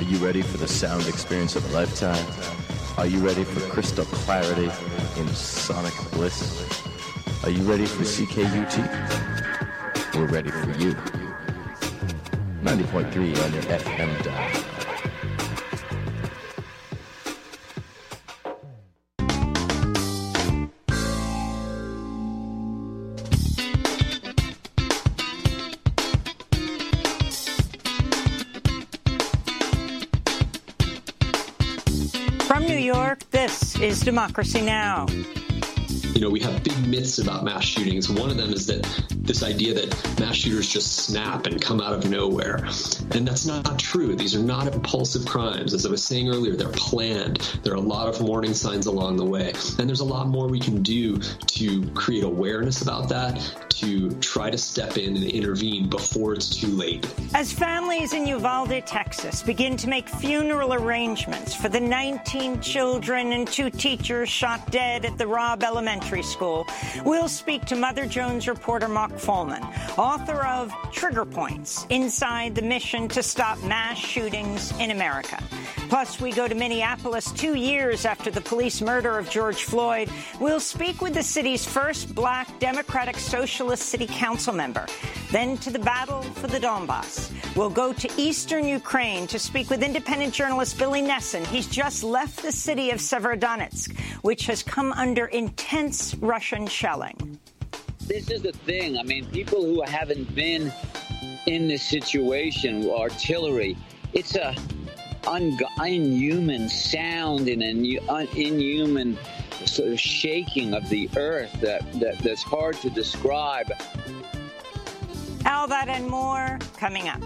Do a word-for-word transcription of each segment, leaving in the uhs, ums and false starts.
you ready for the sound experience of a lifetime? Are you ready for crystal clarity in sonic bliss? Are you ready for C K U T? We're ready for you. ninety point three on your F M dial. From New York, this is Democracy Now! You know, we have big myths about mass shootings. One of them is that this idea that mass shooters just snap and come out of nowhere. And that's not true. These are not impulsive crimes. As I was saying earlier, they're planned. There are a lot of warning signs along the way. And there's a lot more we can do to create awareness about that, to try to step in and intervene before it's too late. As families in Uvalde, Texas, begin to make funeral arrangements for the nineteen children and two teachers shot dead at the Robb Elementary School, we'll speak to Mother Jones reporter Mark Follman, author of Trigger Points, Inside the Mission to Stop Mass Shootings in America. Plus, we go to Minneapolis two years after the police murder of George Floyd. We'll speak with the city's first black Democratic Socialist City Council member. Then to the battle for the Donbass. We'll go to eastern Ukraine to speak with independent journalist Billy Nesson. He's just left the city of Severodonetsk, which has come under intense Russian shelling. This is the thing. I mean, people who haven't been in this situation, artillery, it's a un- inhuman sound and an un- inhuman sort of shaking of the earth that, that that's hard to describe. All that and more coming up.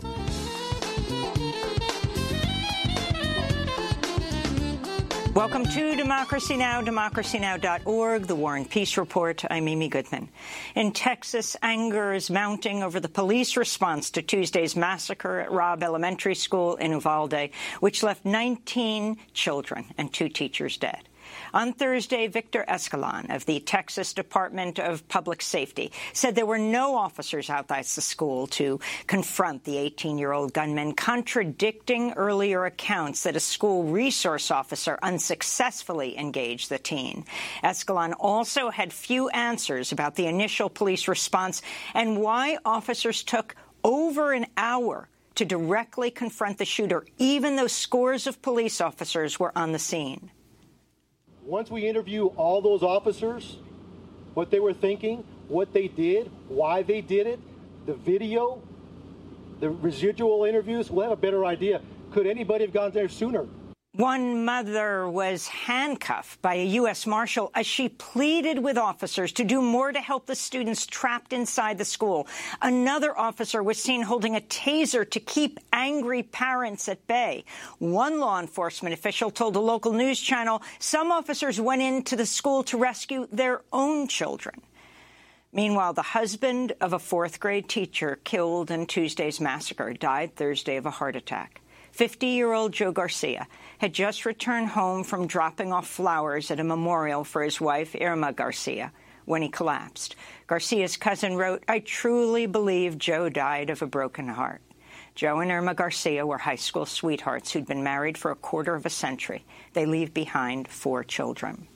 Welcome to Democracy Now!, democracy now dot org, the War and Peace Report. I'm Amy Goodman. In Texas, anger is mounting over the police response to Tuesday's massacre at Robb Elementary School in Uvalde, which left nineteen children and two teachers dead. On Thursday, Victor Escalon of the Texas Department of Public Safety said there were no officers outside the school to confront the eighteen-year-old gunman, contradicting earlier accounts that a school resource officer unsuccessfully engaged the teen. Escalon also had few answers about the initial police response and why officers took over an hour to directly confront the shooter, even though scores of police officers were on the scene. Once we interview all those officers, what they were thinking, what they did, why they did it, the video, the residual interviews, we'll have a better idea. Could anybody have gone there sooner? One mother was handcuffed by a U S Marshal as she pleaded with officers to do more to help the students trapped inside the school. Another officer was seen holding a taser to keep angry parents at bay. One law enforcement official told a local news channel some officers went into the school to rescue their own children. Meanwhile, the husband of a fourth-grade teacher killed in Tuesday's massacre died Thursday of a heart attack. fifty-year-old Joe Garcia had just returned home from dropping off flowers at a memorial for his wife, Irma Garcia, when he collapsed. Garcia's cousin wrote, "I truly believe Joe died of a broken heart." Joe and Irma Garcia were high school sweethearts who'd been married for a quarter of a century. They leave behind four children.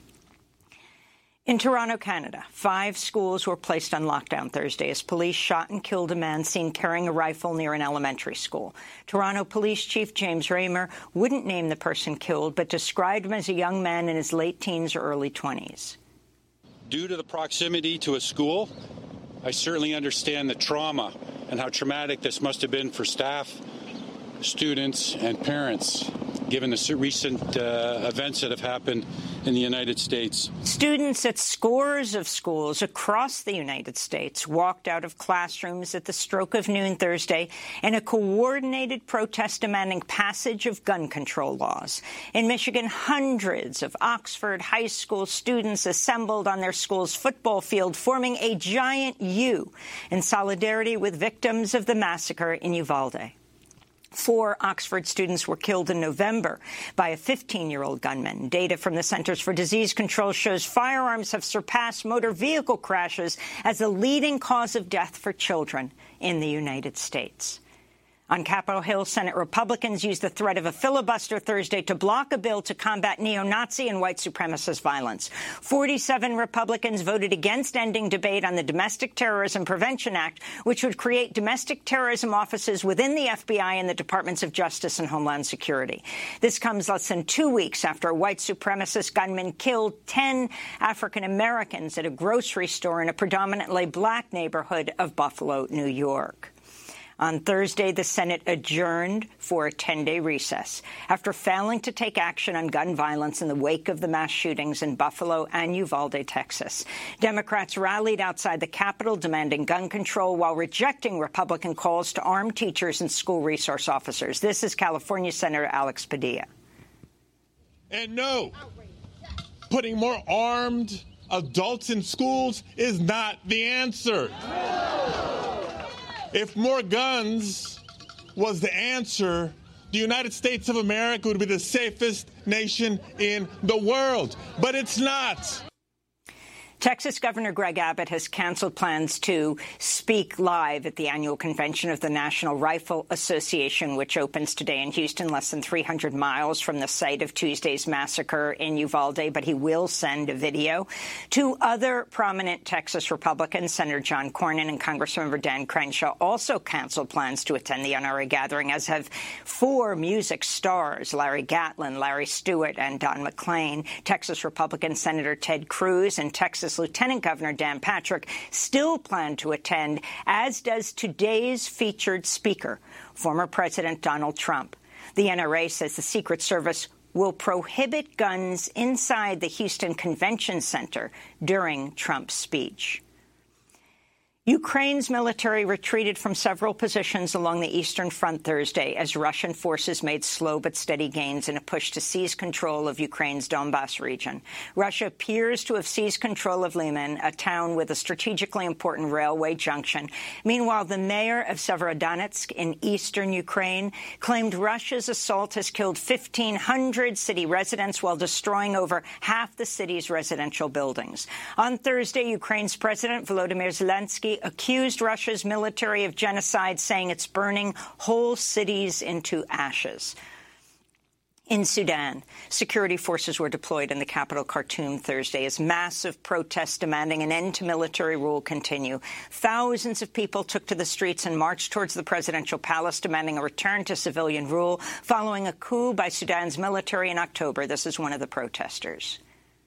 In Toronto, Canada, five schools were placed on lockdown Thursday as police shot and killed a man seen carrying a rifle near an elementary school. Toronto Police Chief James Raymer wouldn't name the person killed, but described him as a young man in his late teens or early twenties. Due to the proximity to a school, I certainly understand the trauma and how traumatic this must have been for staff, students, and parents, given the recent uh, events that have happened in the United States. Students at scores of schools across the United States walked out of classrooms at the stroke of noon Thursday in a coordinated protest demanding passage of gun control laws. In Michigan, hundreds of Oxford high school students assembled on their school's football field, forming a giant U in solidarity with victims of the massacre in Uvalde. Four Oxford students were killed in November by a fifteen-year-old gunman. Data from the Centers for Disease Control shows firearms have surpassed motor vehicle crashes as the leading cause of death for children in the United States. On Capitol Hill, Senate Republicans used the threat of a filibuster Thursday to block a bill to combat neo-Nazi and white supremacist violence. forty-seven Republicans voted against ending debate on the Domestic Terrorism Prevention Act, which would create domestic terrorism offices within the F B I and the Departments of Justice and Homeland Security. This comes less than two weeks after a white supremacist gunman killed ten African Americans at a grocery store in a predominantly black neighborhood of Buffalo, New York. On Thursday, the Senate adjourned for a ten-day recess after failing to take action on gun violence in the wake of the mass shootings in Buffalo and Uvalde, Texas. Democrats rallied outside the Capitol demanding gun control while rejecting Republican calls to arm teachers and school resource officers. This is California Senator Alex Padilla. And no, putting more armed adults in schools is not the answer. If more guns was the answer, the United States of America would be the safest nation in the world. But it's not. Texas Governor Greg Abbott has canceled plans to speak live at the annual convention of the National Rifle Association, which opens today in Houston, less than three hundred miles from the site of Tuesday's massacre in Uvalde, but he will send a video. Two other prominent Texas Republicans, Senator John Cornyn and Congressmember Dan Crenshaw, also canceled plans to attend the N R A gathering, as have four music stars, Larry Gatlin, Larry Stewart, and Don McLean. Texas Republican Senator Ted Cruz and Texas Lieutenant Governor Dan Patrick still plan to attend, as does today's featured speaker, former President Donald Trump. The N R A says the Secret Service will prohibit guns inside the Houston Convention Center during Trump's speech. Ukraine's military retreated from several positions along the Eastern Front Thursday as Russian forces made slow but steady gains in a push to seize control of Ukraine's Donbas region. Russia appears to have seized control of Lyman, a town with a strategically important railway junction. Meanwhile, the mayor of Severodonetsk in eastern Ukraine claimed Russia's assault has killed fifteen hundred city residents while destroying over half the city's residential buildings. On Thursday, Ukraine's President Volodymyr Zelensky accused Russia's military of genocide, saying it's burning whole cities into ashes. In Sudan, security forces were deployed in the capital Khartoum Thursday as massive protests demanding an end to military rule continue. Thousands of people took to the streets and marched towards the presidential palace, demanding a return to civilian rule following a coup by Sudan's military in October. This is one of the protesters.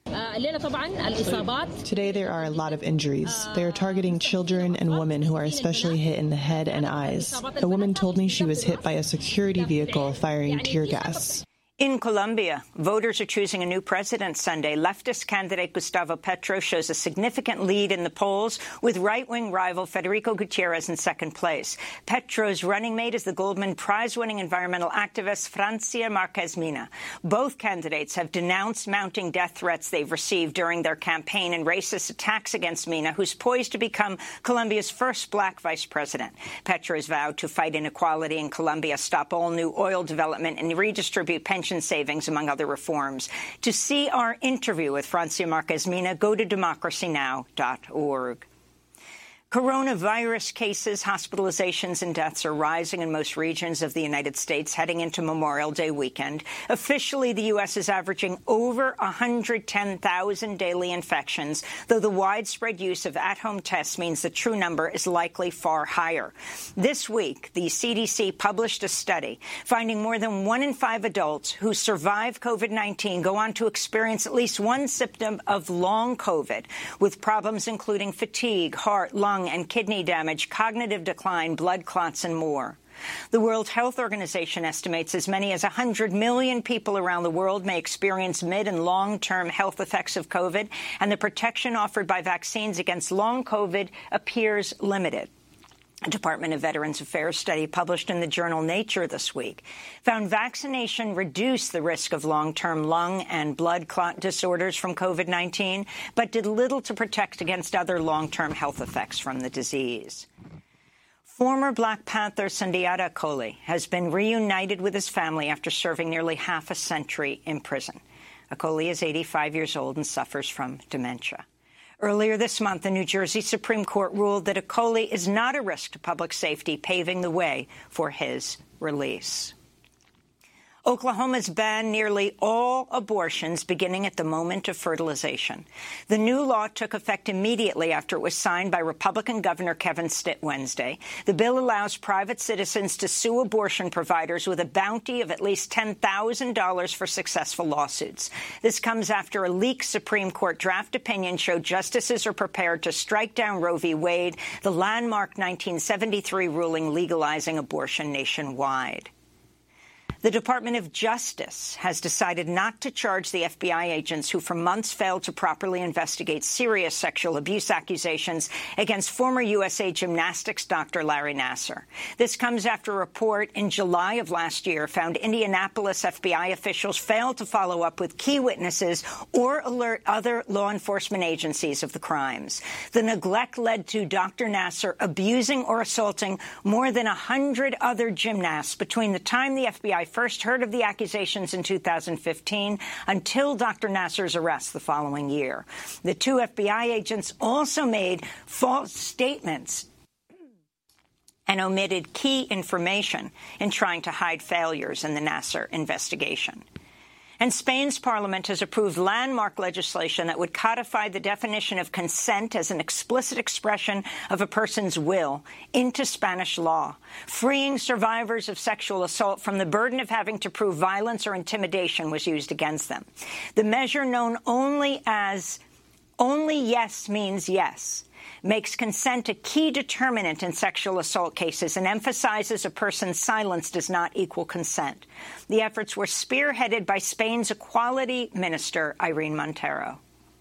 Today there are a lot of injuries. They are targeting children and women who are especially hit in the head and eyes. A woman told me she was hit by a security vehicle firing tear gas. In Colombia, voters are choosing a new president Sunday. Leftist candidate Gustavo Petro shows a significant lead in the polls, with right-wing rival Federico Gutierrez in second place. Petro's running mate is the Goldman Prize-winning environmental activist Francia Marquez Mina. Both candidates have denounced mounting death threats they've received during their campaign and racist attacks against Mina, who's poised to become Colombia's first black vice president. Petro has vowed to fight inequality in Colombia, stop all new oil development, and redistribute pensions savings, among other reforms. To see our interview with Francia Marquez Mina, go to democracy now dot org. Coronavirus cases, hospitalizations and deaths are rising in most regions of the United States heading into Memorial Day weekend. Officially, the U S is averaging over one hundred ten thousand daily infections, though the widespread use of at-home tests means the true number is likely far higher. This week, the C D C published a study finding more than one in five adults who survive COVID nineteen go on to experience at least one symptom of long COVID, with problems including fatigue, heart, lung, and kidney damage, cognitive decline, blood clots, and more. The World Health Organization estimates as many as one hundred million people around the world may experience mid- and long-term health effects of COVID, and the protection offered by vaccines against long COVID appears limited. A Department of Veterans Affairs study published in the journal Nature this week found vaccination reduced the risk of long-term lung and blood clot disorders from COVID nineteen, but did little to protect against other long-term health effects from the disease. Former Black Panther Sundiata Acoli has been reunited with his family after serving nearly half a century in prison. Acoli is eighty-five years old and suffers from dementia. Earlier this month, the New Jersey Supreme Court ruled that Akoli is not a risk to public safety, paving the way for his release. Oklahoma's banned nearly all abortions beginning at the moment of fertilization. The new law took effect immediately after it was signed by Republican Governor Kevin Stitt Wednesday. The bill allows private citizens to sue abortion providers with a bounty of at least ten thousand dollars for successful lawsuits. This comes after a leaked Supreme Court draft opinion showed justices are prepared to strike down Roe v. Wade, the landmark nineteen seventy-three ruling legalizing abortion nationwide. The Department of Justice has decided not to charge the F B I agents who for months failed to properly investigate serious sexual abuse accusations against former U S A gymnastics doctor Larry Nassar. This comes after a report in July of last year found Indianapolis F B I officials failed to follow up with key witnesses or alert other law enforcement agencies of the crimes. The neglect led to Doctor Nassar abusing or assaulting more than one hundred other gymnasts between the time the F B I first heard of the accusations in two thousand fifteen until Doctor Nassar's arrest the following year. The two F B I agents also made false statements and omitted key information in trying to hide failures in the Nassar investigation. And Spain's parliament has approved landmark legislation that would codify the definition of consent as an explicit expression of a person's will into Spanish law, freeing survivors of sexual assault from the burden of having to prove violence or intimidation was used against them. The measure, known only as "only yes means yes," makes consent a key determinant in sexual assault cases and emphasizes a person's silence does not equal consent. The efforts were spearheaded by Spain's Equality Minister, Irene Montero.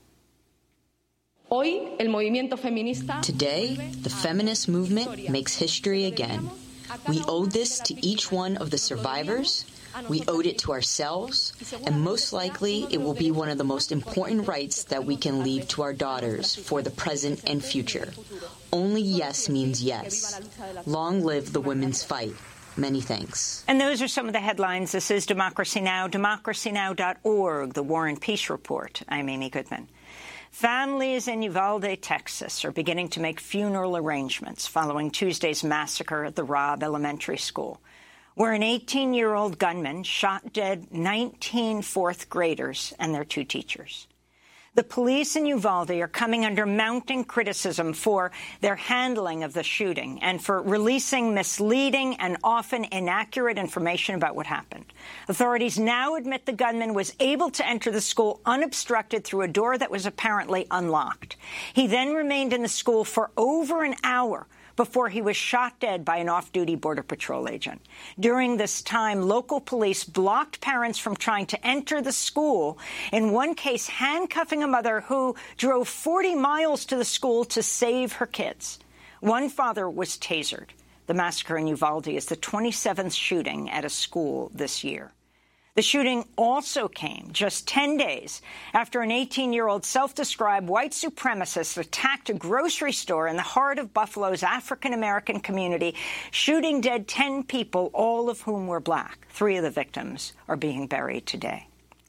Today, the feminist movement makes history again. We owe this to each one of the survivors. We owed it to ourselves, and most likely it will be one of the most important rights that we can leave to our daughters for the present and future. Only yes means yes. Long live the women's fight. Many thanks. And those are some of the headlines. This is Democracy Now!, democracy now dot org, the War and Peace Report. I'm Amy Goodman. Families in Uvalde, Texas, are beginning to make funeral arrangements following Tuesday's massacre at the Robb Elementary School, where an eighteen-year-old gunman shot dead nineteen fourth graders and their two teachers. The police in Uvalde are coming under mounting criticism for their handling of the shooting and for releasing misleading and often inaccurate information about what happened. Authorities now admit the gunman was able to enter the school unobstructed through a door that was apparently unlocked. He then remained in the school for over an hour before he was shot dead by an off-duty Border Patrol agent. During this time, local police blocked parents from trying to enter the school, in one case handcuffing a mother who drove forty miles to the school to save her kids. One father was tasered. The massacre in Uvalde is the twenty-seventh shooting at a school this year. The shooting also came just ten days after an eighteen-year-old self-described white supremacist attacked a grocery store in the heart of Buffalo's African-American community, shooting dead ten people, all of whom were black. Three of the victims are being buried today.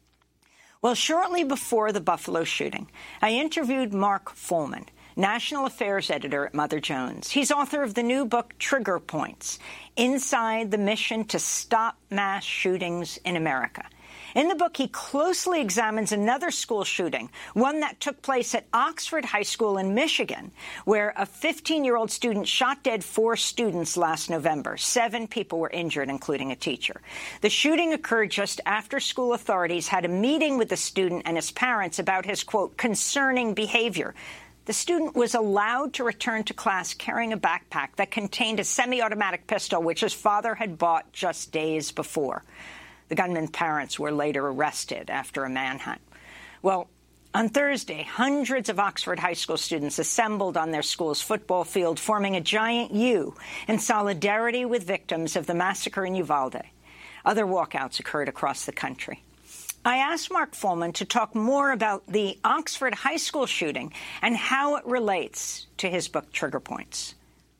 Well, shortly before the Buffalo shooting, I interviewed Mark Fullman, National Affairs Editor at Mother Jones. He's author of the new book, Trigger Points, Inside the Mission to Stop Mass Shootings in America. In the book, he closely examines another school shooting, one that took place at Oxford High School in Michigan, where a fifteen-year-old student shot dead four students last November. Seven people were injured, including a teacher. The shooting occurred just after school authorities had a meeting with the student and his parents about his, quote, concerning behavior. The student was allowed to return to class carrying a backpack that contained a semi-automatic pistol, which his father had bought just days before. The gunman's parents were later arrested after a manhunt. Well, on Thursday, hundreds of Oxford High School students assembled on their school's football field, forming a giant U in solidarity with victims of the massacre in Uvalde. Other walkouts occurred across the country. I asked Mark Fullman to talk more about the Oxford High School shooting and how it relates to his book, Trigger Points.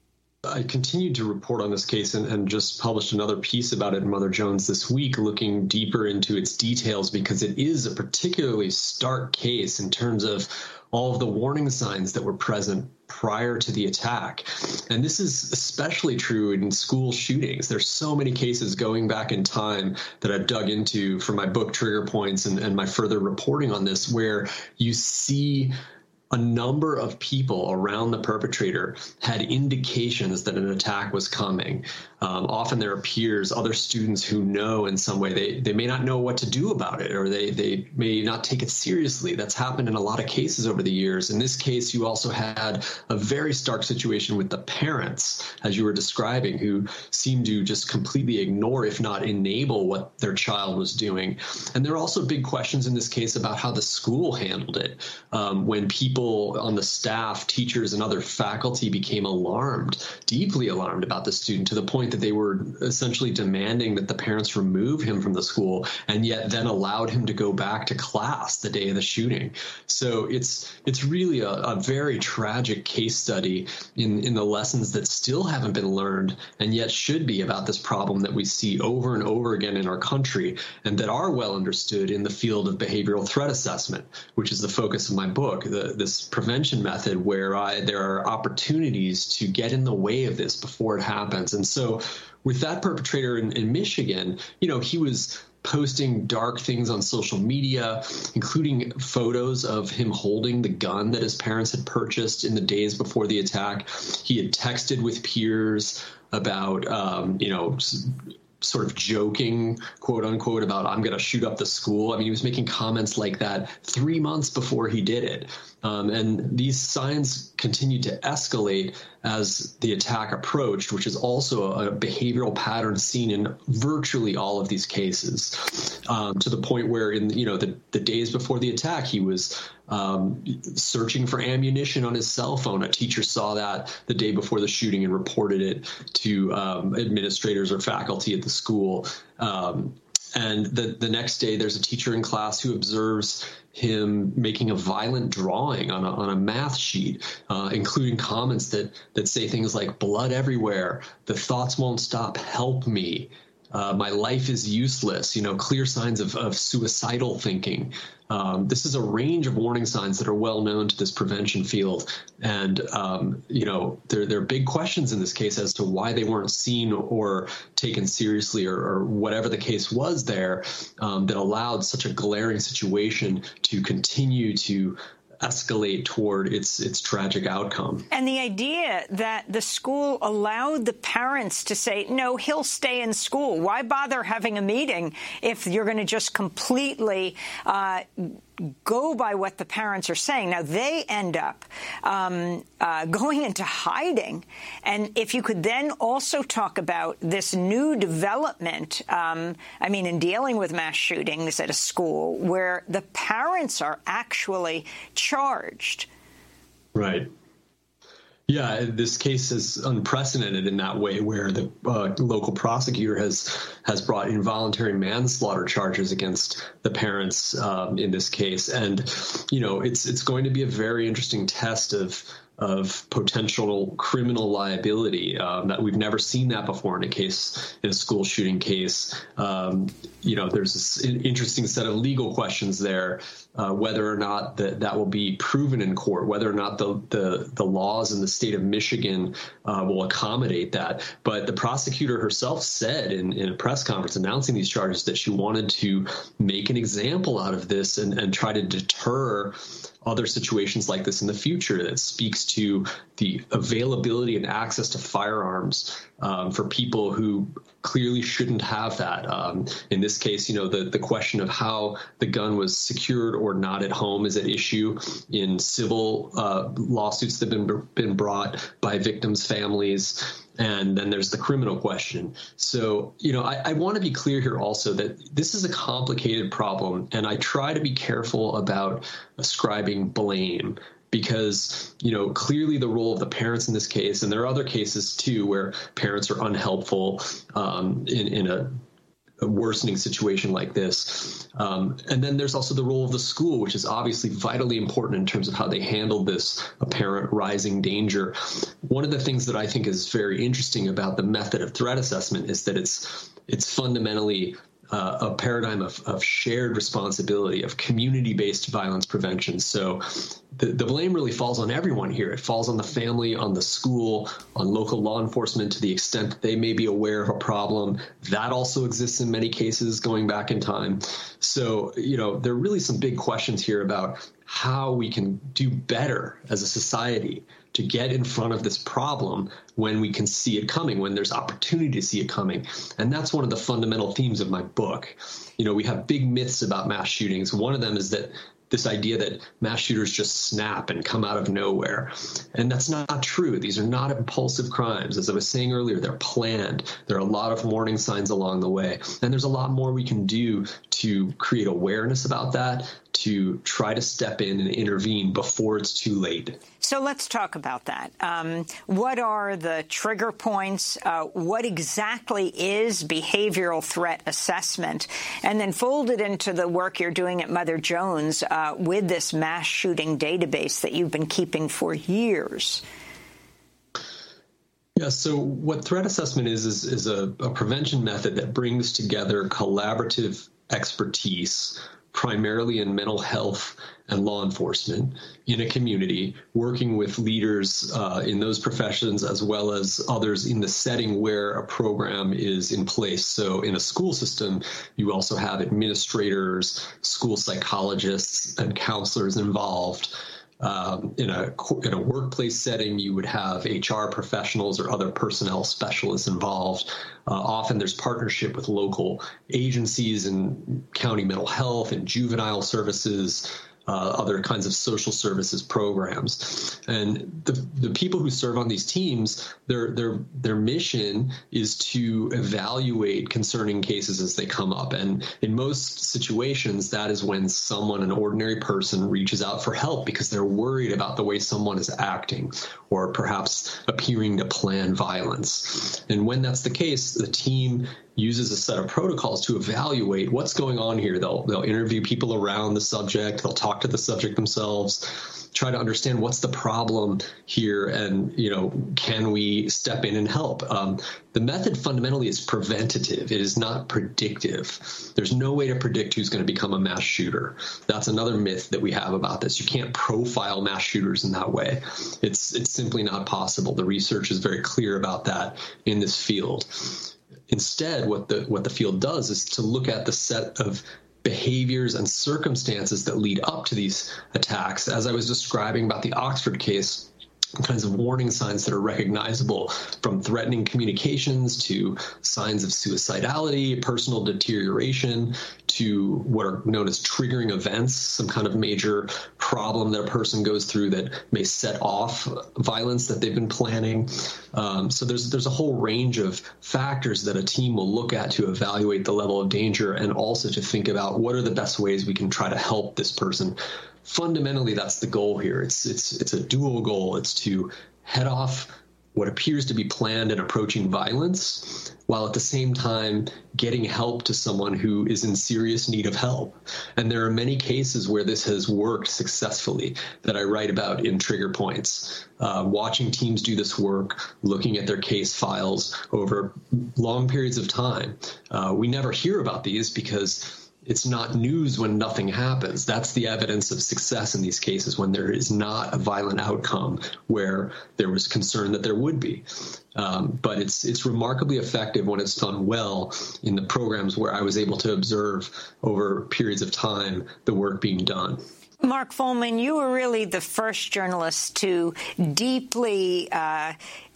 I continued to report on this case and, and just published another piece about it in Mother Jones this week, looking deeper into its details, because it is a particularly stark case in terms of all of the warning signs that were present prior to the attack. And this is especially true in school shootings. There's so many cases going back in time that I've dug into for my book Trigger Points and, and my further reporting on this, where you see a number of people around the perpetrator had indications that an attack was coming. Um, often there are peers, other students who know in some way. They they may not know what to do about it, or they, they may not take it seriously. That's happened in a lot of cases over the years. In this case, you also had a very stark situation with the parents, as you were describing, who seemed to just completely ignore, if not enable, what their child was doing. And there are also big questions in this case about how the school handled it. Um, when people on the staff, teachers, and other faculty became alarmed, deeply alarmed about the student, to the point that they were essentially demanding that the parents remove him from the school, and yet then allowed him to go back to class the day of the shooting. So it's it's really a, a very tragic case study in, in the lessons that still haven't been learned, and yet should be, about this problem that we see over and over again in our country, and that are well understood in the field of behavioral threat assessment, which is the focus of my book, the, this prevention method where I, there are opportunities to get in the way of this before it happens. And so with that perpetrator in, in Michigan, you know, he was posting dark things on social media, including photos of him holding the gun that his parents had purchased in the days before the attack. He had texted with peers about, um, you know, sort of joking, quote unquote, about I'm going to shoot up the school. I mean, he was making comments like that three months before he did it. Um, and these signs continued to escalate as the attack approached, which is also a behavioral pattern seen in virtually all of these cases, um, to the point where in, you know, the, the days before the attack, he was um, searching for ammunition on his cell phone. A teacher saw that the day before the shooting and reported it to um, administrators or faculty at the school. Um, and the, the next day, there's a teacher in class who observes him making a violent drawing on a, on a math sheet, uh, including comments that that say things like blood everywhere, the thoughts won't stop, help me, uh, my life is useless, you know, clear signs of, of suicidal thinking. Um, this is a range of warning signs that are well known to this prevention field. And, um, you know, there, there are big questions in this case as to why they weren't seen or taken seriously, or, or whatever the case was there, um, that allowed such a glaring situation to continue to escalate toward its its tragic outcome. And the idea that the school allowed the parents to say, no, he'll stay in school. Why bother having a meeting if you're going to just completely uh, go by what the parents are saying? Now, they end up um, uh, going into hiding. And if you could then also talk about this new development, um, I mean, in dealing with mass shootings at a school where the parents are actually charged. Right. Yeah, this case is unprecedented in that way, where the uh, local prosecutor has has brought involuntary manslaughter charges against the parents um, in this case. And, you know, it's it's going to be a very interesting test of of potential criminal liability. Um, that we've never seen that before in a case, in a school shooting case. Um, you know, there's this interesting set of legal questions there, uh, whether or not that that will be proven in court, whether or not the the, the laws in the state of Michigan uh, will accommodate that. But the prosecutor herself said in, in a press conference announcing these charges that she wanted to make an example out of this and, and try to deter other situations like this in the future. That speaks to the availability and access to firearms um, for people who clearly shouldn't have that. Um, in this case, you know, the, the question of how the gun was secured or not at home is at issue in civil uh, lawsuits that have been, been brought by victims' families. And then there's the criminal question. So, you know, I, I want to be clear here also that this is a complicated problem, and I try to be careful about ascribing blame, because, you know, clearly the role of the parents in this case, and there are other cases too where parents are unhelpful um, in, in a a worsening situation like this. Um, and then there's also the role of the school, which is obviously vitally important in terms of how they handle this apparent rising danger. One of the things that I think is very interesting about the method of threat assessment is that it's it's fundamentally Uh, a paradigm of, of shared responsibility, of community-based violence prevention. So the, the blame really falls on everyone here. It falls on the family, on the school, on local law enforcement to the extent that they may be aware of a problem. That also exists in many cases going back in time. So, you know, there are really some big questions here about how we can do better as a society to get in front of this problem when we can see it coming, when there's opportunity to see it coming. And that's one of the fundamental themes of my book. You know, we have big myths about mass shootings. One of them is that this idea that mass shooters just snap and come out of nowhere. And that's not true. These are not impulsive crimes. As I was saying earlier, they're planned. There are a lot of warning signs along the way. And there's a lot more we can do to create awareness about that, to try to step in and intervene before it's too late. So let's talk about that. Um, what are the trigger points? Uh, what exactly is behavioral threat assessment? And then fold it into the work you're doing at Mother Jones uh, with this mass shooting database that you've been keeping for years. Yeah, so what threat assessment is, is, is a, a prevention method that brings together collaborative expertise, primarily in mental health and law enforcement in a community, working with leaders uh, in those professions as well as others in the setting where a program is in place. So in a school system, you also have administrators, school psychologists, and counselors involved. Um, in a in a workplace setting, you would have H R professionals or other personnel specialists involved. Uh, often there's partnership with local agencies and county mental health and juvenile services, uh, other kinds of social services programs. And the the people who serve on these teams, their their their mission is to evaluate concerning cases as they come up. And in most situations, that is when someone, an ordinary person, reaches out for help because they're worried about the way someone is acting or perhaps appearing to plan violence. And when that's the case, the team uses a set of protocols to evaluate what's going on here. They'll they'll interview people around the subject. They'll talk to the subject themselves, try to understand what's the problem here, and you know, can we step in and help? Um, the method fundamentally is preventative. It is not predictive. There's no way to predict who's going to become a mass shooter. That's another myth that we have about this. You can't profile mass shooters in that way. It's it's simply not possible. The research is very clear about that in this field. Instead, what the what the field does is to look at the set of behaviors and circumstances that lead up to these attacks. As I was describing about the Oxford case, kinds of warning signs that are recognizable, from threatening communications to signs of suicidality, personal deterioration, to what are known as triggering events, some kind of major problem that a person goes through that may set off violence that they've been planning. Um, so there's there's a whole range of factors that a team will look at to evaluate the level of danger, and also to think about what are the best ways we can try to help this person. Fundamentally, that's the goal here. It's it's it's a dual goal. It's to head off what appears to be planned and approaching violence, while at the same time getting help to someone who is in serious need of help. And there are many cases where this has worked successfully that I write about in Trigger Points. Uh, watching teams do this work, looking at their case files over long periods of time. Uh, we never hear about these because it's not news when nothing happens. That's the evidence of success in these cases, when there is not a violent outcome where there was concern that there would be. Um, but it's it's remarkably effective when it's done well in the programs where I was able to observe over periods of time the work being done. Mark Fullman, you were really the first journalist to deeply uh,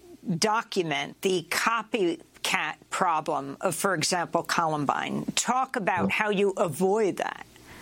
document the copy cat problem of, for example, Columbine. Talk about how you avoid that.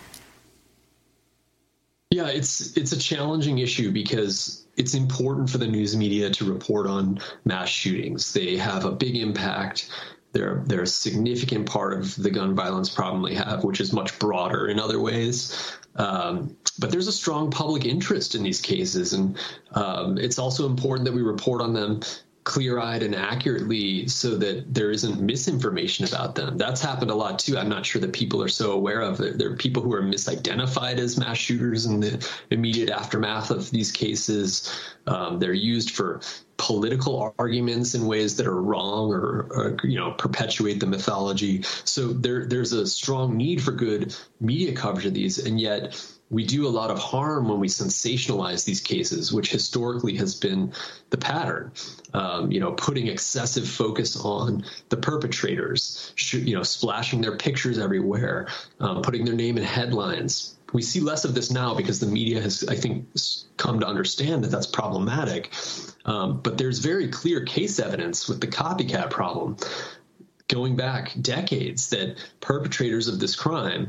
Yeah, it's it's a challenging issue because it's important for the news media to report on mass shootings. They have a big impact. They're, they're a significant part of the gun violence problem we have, which is much broader in other ways. Um, but there's a strong public interest in these cases, and um, it's also important that we report on them clear-eyed and accurately so that there isn't misinformation about them. That's happened a lot too. I'm not sure that people are so aware of it. There are people who are misidentified as mass shooters in the immediate aftermath of these cases. Um, they're used for political arguments in ways that are wrong or, or you know, perpetuate the mythology. So there, there's a strong need for good media coverage of these, and yet we do a lot of harm when we sensationalize these cases, which historically has been the pattern. Um, you know, putting excessive focus on the perpetrators, you know, splashing their pictures everywhere, um, putting their name in headlines. We see less of this now because the media has, I think, come to understand that that's problematic. Um, but there's very clear case evidence with the copycat problem going back decades that perpetrators of this crime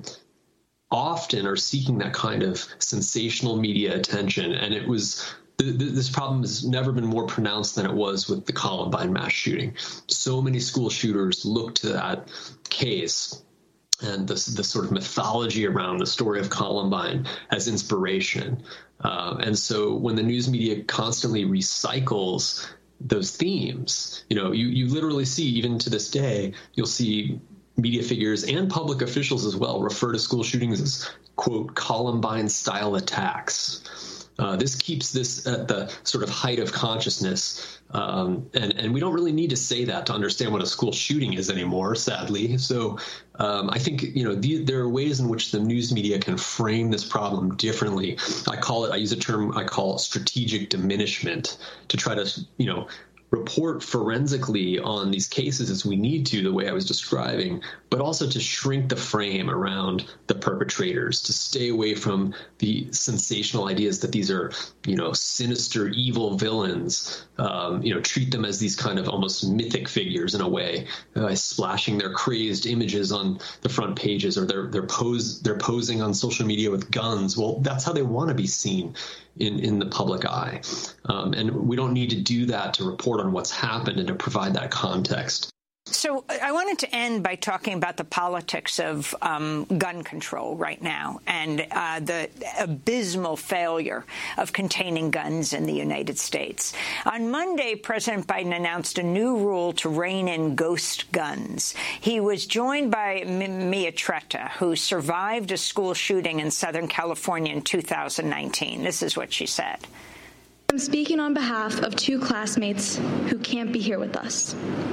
often are seeking that kind of sensational media attention. And it was th- th- this problem has never been more pronounced than it was with the Columbine mass shooting. So many school shooters look to that case and the, the sort of mythology around the story of Columbine as inspiration. Uh, and so when the news media constantly recycles those themes, you know, you, you literally see, even to this day, you'll see media figures and public officials as well refer to school shootings as, quote, Columbine-style attacks. Uh, this keeps this at the sort of height of consciousness. Um, and, and we don't really need to say that to understand what a school shooting is anymore, sadly. So um, I think, you know, the, there are ways in which the news media can frame this problem differently. I call it, I use a term I call strategic diminishment to try to, you know, report forensically on these cases as we need to, the way I was describing, but also to shrink the frame around the perpetrators, to stay away from the sensational ideas that these are, you know, sinister, evil villains, um, you know, treat them as these kind of almost mythic figures in a way, uh, splashing their crazed images on the front pages, or they're, they're, pose, they're posing on social media with guns. Well, that's how they want to be seen in, in the public eye. Um, and we don't need to do that to report on what's happened and to provide that context. So I wanted to end by talking about the politics of um, gun control right now and uh, the abysmal failure of containing guns in the United States. On Monday, President Biden announced a new rule to rein in ghost guns. He was joined by M- Mia Tretta, who survived a school shooting in Southern California in two thousand nineteen. This is what she said. I'm speaking on behalf of two classmates who can't be here with us,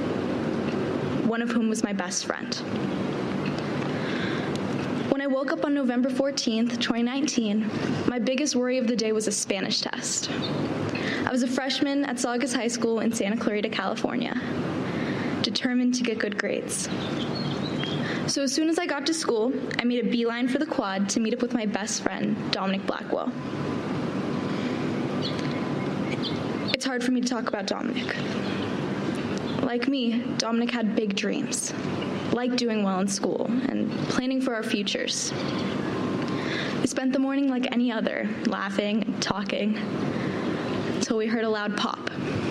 one of whom was my best friend. When I woke up on November fourteenth, twenty nineteen, my biggest worry of the day was a Spanish test. I was a freshman at Saugus High School in Santa Clarita, California, determined to get good grades. So as soon as I got to school, I made a beeline for the quad to meet up with my best friend, Dominic Blackwell. It's hard for me to talk about Dominic. Like me, Dominic had big dreams, liked doing well in school, and planning for our futures. We spent the morning like any other, laughing and talking, until we heard a loud pop.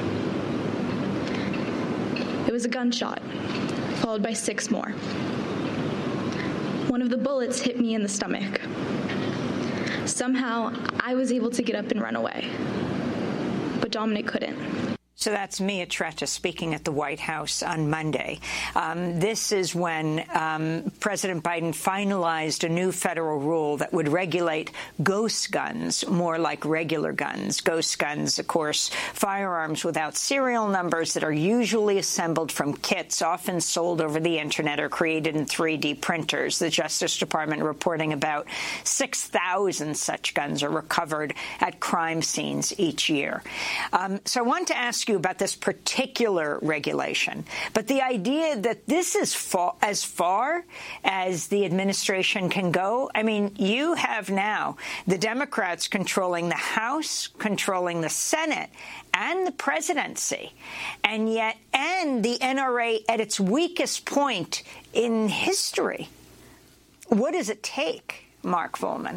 It was a gunshot, followed by six more. One of the bullets hit me in the stomach. Somehow, I was able to get up and run away, but Dominic couldn't. So that's Mia Tretta speaking at the White House on Monday. Um, this is when um, President Biden finalized a new federal rule that would regulate ghost guns more like regular guns. Ghost guns, of course, firearms without serial numbers that are usually assembled from kits, often sold over the Internet or created in three D printers. The Justice Department reporting about six thousand such guns are recovered at crime scenes each year. Um, so I want to ask you about this particular regulation, but the idea that this is fa- as far as the administration can go. I mean, you have now the Democrats controlling the House, controlling the Senate, and the presidency, and yet, and the N R A at its weakest point in history. What does it take, Mark Volman?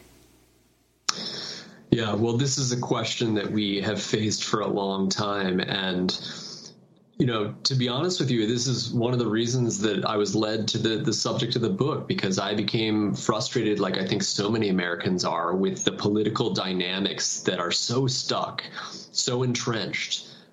Yeah, well, this is a question that we have faced for a long time. And, you know, to be honest with you, this is one of the reasons that I was led to the, the subject of the book, because I became frustrated, like I think so many Americans are, with the political dynamics that are so stuck, so entrenched,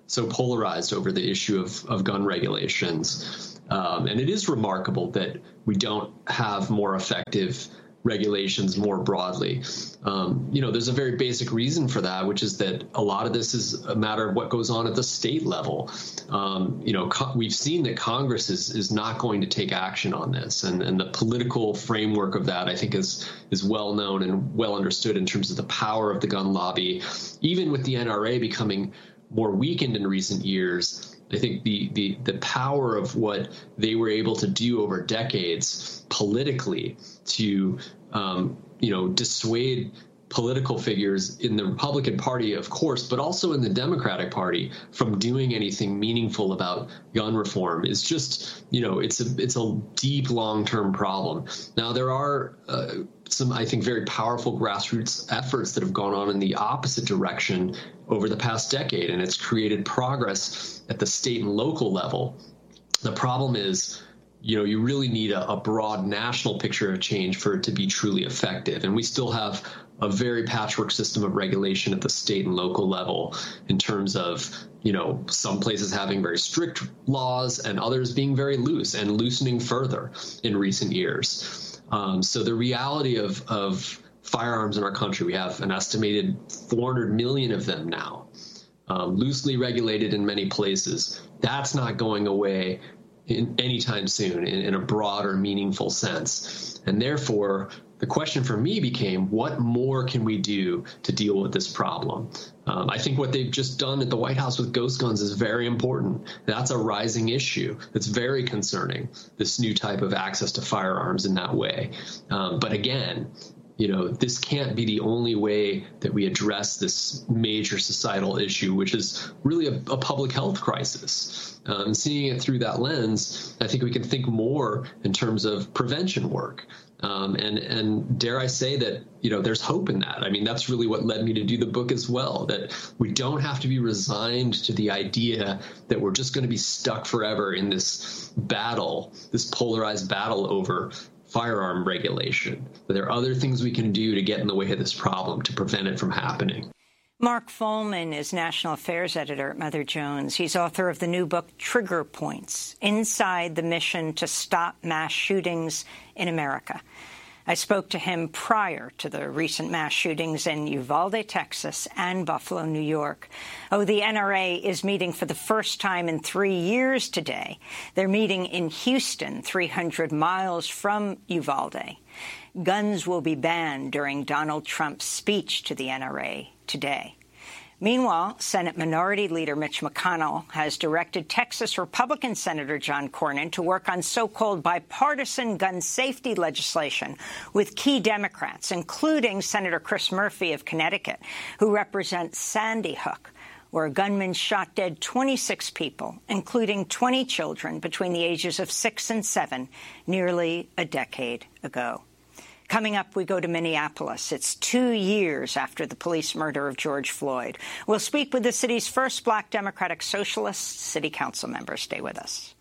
so polarized over the issue of, of gun regulations. Um, and it is remarkable that we don't have more effective regulations more broadly. Um, you know, there's a very basic reason for that, which is that a lot of this is a matter of what goes on at the state level. Um, you know, co- we've seen that Congress is is not going to take action on this, and, and the political framework of that, I think, is is well known and well understood in terms of the power of the gun lobby. Even with the N R A becoming more weakened in recent years, I think the, the, the power of what they were able to do over decades politically to, um, you know, dissuade political figures in the Republican Party, of course, but also in the Democratic Party from doing anything meaningful about gun reform is just, you know, it's a it's a deep, long-term problem. Now, there are uh, some, I think, very powerful grassroots efforts that have gone on in the opposite direction over the past decade, and it's created progress at the state and local level. The problem is, you know, you really need a, a broad national picture of change for it to be truly effective. And we still have a very patchwork system of regulation at the state and local level in terms of, you know, some places having very strict laws and others being very loose and loosening further in recent years. Um, so the reality of, of firearms in our country, we have an estimated four hundred million of them now, um, loosely regulated in many places. That's not going away in anytime soon in, in a broad or meaningful sense. And therefore, the question for me became, what more can we do to deal with this problem? Um, I think what they've just done at the White House with ghost guns is very important. That's a rising issue. It's very concerning, this new type of access to firearms in that way. Um, but again, you know, this can't be the only way that we address this major societal issue, which is really a, a public health crisis. Um, seeing it through that lens, I think we can think more in terms of prevention work. Um, and, and dare I say that, you know, there's hope in that. I mean, that's really what led me to do the book as well, that we don't have to be resigned to the idea that we're just going to be stuck forever in this battle, this polarized battle over firearm regulation. But there are other things we can do to get in the way of this problem, to prevent it from happening. Mark Follman is National Affairs Editor at Mother Jones. He's author of the new book, Trigger Points, Inside the Mission to Stop Mass Shootings in America. I spoke to him prior to the recent mass shootings in Uvalde, Texas, and Buffalo, New York. Oh, the N R A is meeting for the first time in three years today. They're meeting in Houston, three hundred miles from Uvalde. Guns will be banned during Donald Trump's speech to the N R A today. Meanwhile, Senate Minority Leader Mitch McConnell has directed Texas Republican Senator John Cornyn to work on so-called bipartisan gun safety legislation with key Democrats, including Senator Chris Murphy of Connecticut, who represents Sandy Hook, where a gunman shot dead twenty-six people, including twenty children between the ages of six and seven, nearly a decade ago. Coming up, we go to Minneapolis. It's two years after the police murder of George Floyd. We'll speak with the city's first black Democratic Socialist city council member. Stay with us.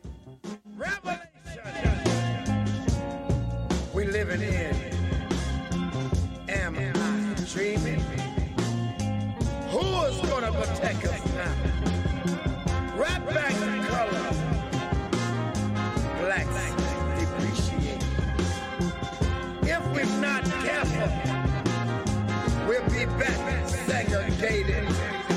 Revelation. We living in. Am I dreaming? Who is going to protect us now? Right back to color. Blacks depreciate. If we're not careful, we'll be back segregated.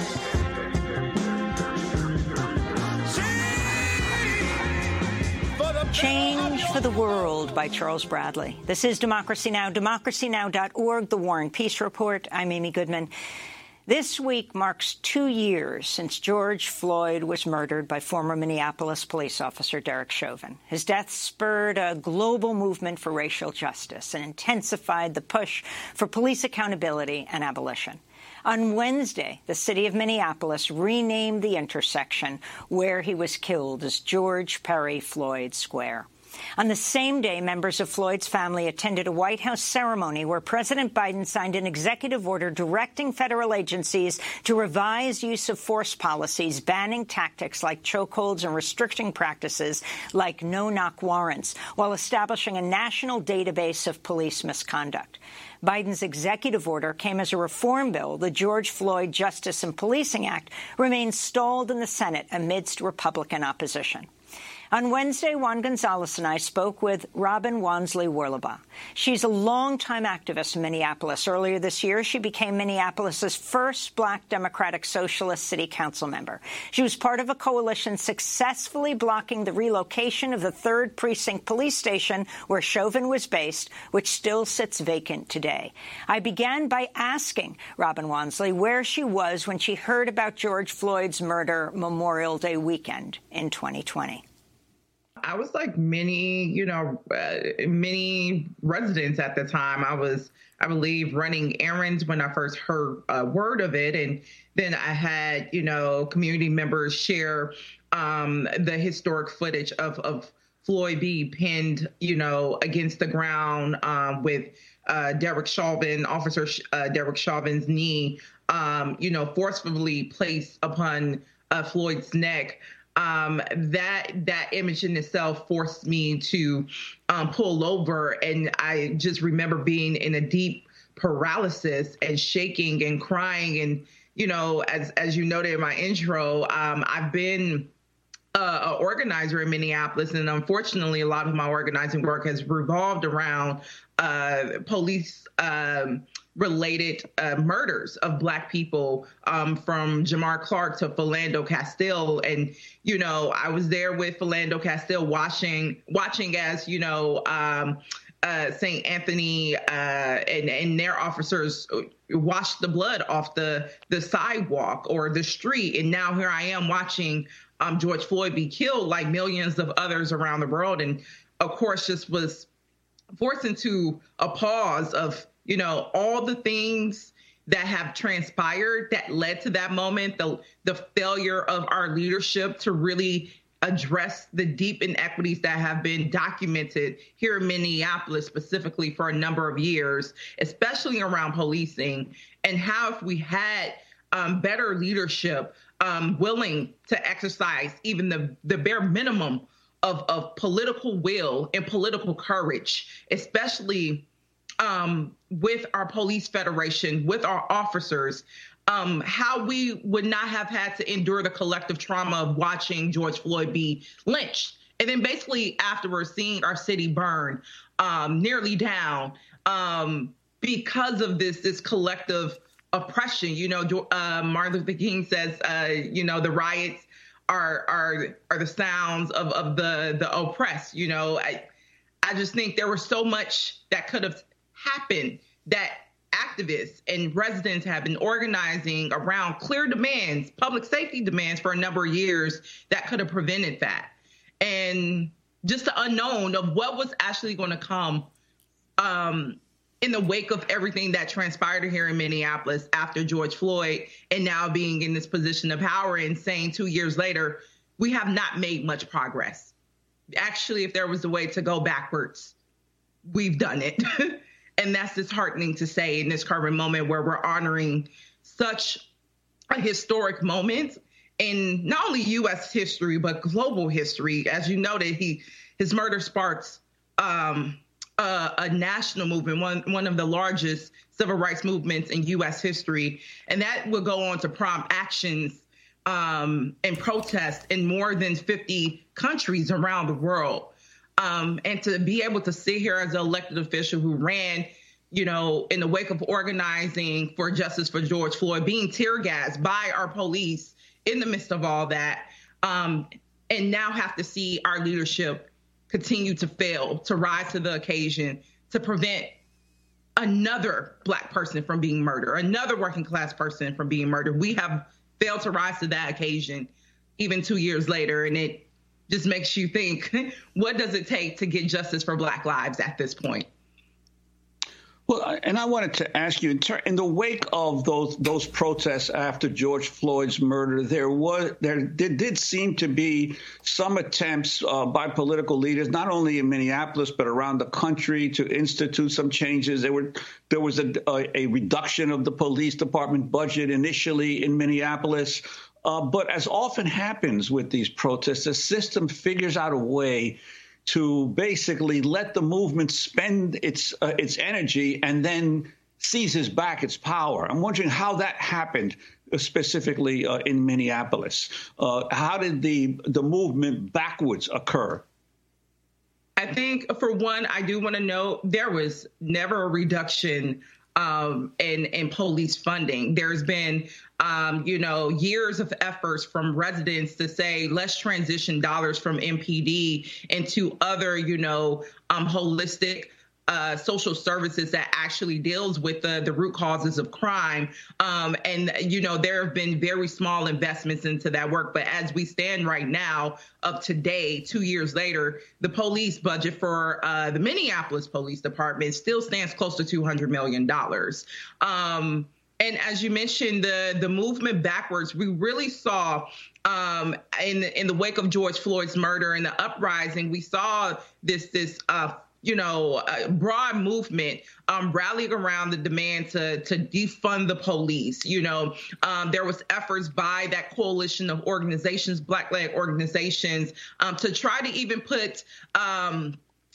Change for the World by Charles Bradley. This is Democracy Now!, democracy now dot org, The War and Peace Report. I'm Amy Goodman. This week marks two years since George Floyd was murdered by former Minneapolis police officer Derek Chauvin. His death spurred a global movement for racial justice and intensified the push for police accountability and abolition. On Wednesday, the city of Minneapolis renamed the intersection where he was killed as George Perry Floyd Square. On the same day, members of Floyd's family attended a White House ceremony where President Biden signed an executive order directing federal agencies to revise use of force policies, banning tactics like chokeholds and restricting practices like no-knock warrants, while establishing a national database of police misconduct. Biden's executive order came as a reform bill. The George Floyd Justice and Policing Act remains stalled in the Senate amidst Republican opposition. On Wednesday, Juan Gonzalez and I spoke with Robin Wansley-Worlebach. She's a longtime activist in Minneapolis. Earlier this year, she became Minneapolis's first Black Democratic Socialist City Council member. She was part of a coalition successfully blocking the relocation of the third Precinct Police Station, where Chauvin was based, which still sits vacant today. I began by asking Robin Wansley where she was when she heard about George Floyd's murder Memorial Day weekend in twenty twenty. I was like many, you know, uh, many residents at the time. I was, I believe, running errands when I first heard uh, word of it. And then I had, you know, community members share um, the historic footage of, of Floyd being pinned, you know, against the ground um, with uh, Derek Chauvin, Officer uh, Derek Chauvin's knee, um, you know, forcefully placed upon uh, Floyd's neck. Um, that that image in itself forced me to um, pull over. And I just remember being in a deep paralysis and shaking and crying. And, you know, as as you noted in my intro, um, I've been uh, an organizer in Minneapolis. And unfortunately, a lot of my organizing work has revolved around uh, police um related uh, murders of Black people, um, from Jamar Clark to Philando Castile. And, you know, I was there with Philando Castile watching, watching as, you know, um, uh, Saint Anthony uh, and, and their officers washed the blood off the, the sidewalk or the street. And now here I am watching um, George Floyd be killed like millions of others around the world. And of course, just was forced into a pause of, you know, all the things that have transpired that led to that moment, the the failure of our leadership to really address the deep inequities that have been documented here in Minneapolis, specifically for a number of years, especially around policing, and how if we had um, better leadership um, willing to exercise even the, the bare minimum of, of political will and political courage, especially Um, with our police federation, with our officers, um, how we would not have had to endure the collective trauma of watching George Floyd be lynched. And then basically afterwards seeing our city burn um, nearly down um, because of this, this collective oppression. You know, uh, Martin Luther King says, uh, you know, the riots are are are the sounds of, of the, the oppressed. You know, I, I just think there was so much that could have happened that activists and residents have been organizing around clear demands, public safety demands for a number of years that could have prevented that. And just the unknown of what was actually going to come um, in the wake of everything that transpired here in Minneapolis after George Floyd, and now being in this position of power and saying two years later, we have not made much progress. Actually, if there was a way to go backwards, we've done it. And that's disheartening to say in this current moment where we're honoring such a historic moment in not only U S history, but global history. As you noted, he his murder sparks um, a, a national movement, one, one of the largest civil rights movements in U S history. And that will go on to prompt actions um, and protests in more than fifty countries around the world. Um, and to be able to sit here as an elected official who ran, you know, in the wake of organizing for justice for George Floyd, being tear gassed by our police in the midst of all that, um, and now have to see our leadership continue to fail, to rise to the occasion, to prevent another Black person from being murdered, another working class person from being murdered. We have failed to rise to that occasion even two years later. And it just makes you think, what does it take to get justice for Black lives at this point? Well, and I wanted to ask you, in, ter- in the wake of those those protests after George Floyd's murder, there was there did, did seem to be some attempts uh, by political leaders, not only in Minneapolis but around the country, to institute some changes. There were there was a, a, a reduction of the police department budget initially in Minneapolis, uh, but as often happens with these protests, the system figures out a way to basically let the movement spend its uh, its energy and then seizes back its power. I'm wondering how that happened, uh, specifically uh, in Minneapolis. Uh, how did the the movement backwards occur? I think, for one, I do want to note there was never a reduction Um, in, in police funding. There's been, um, you know, years of efforts from residents to say, let's transition dollars from M P D into other, you know, um, holistic uh, social services that actually deals with the, the root causes of crime. Um, and, you know, there have been very small investments into that work. But as we stand right now, of today, two years later, the police budget for uh, the Minneapolis Police Department still stands close to two hundred million dollars. Um, and as you mentioned, the, the movement backwards, we really saw um, in, in the wake of George Floyd's murder and the uprising, we saw this, this uh, you know, a broad movement um, rallying around the demand to to defund the police. You know, um, there was efforts by that coalition of organizations, Black-led organizations, um, to try to even put um,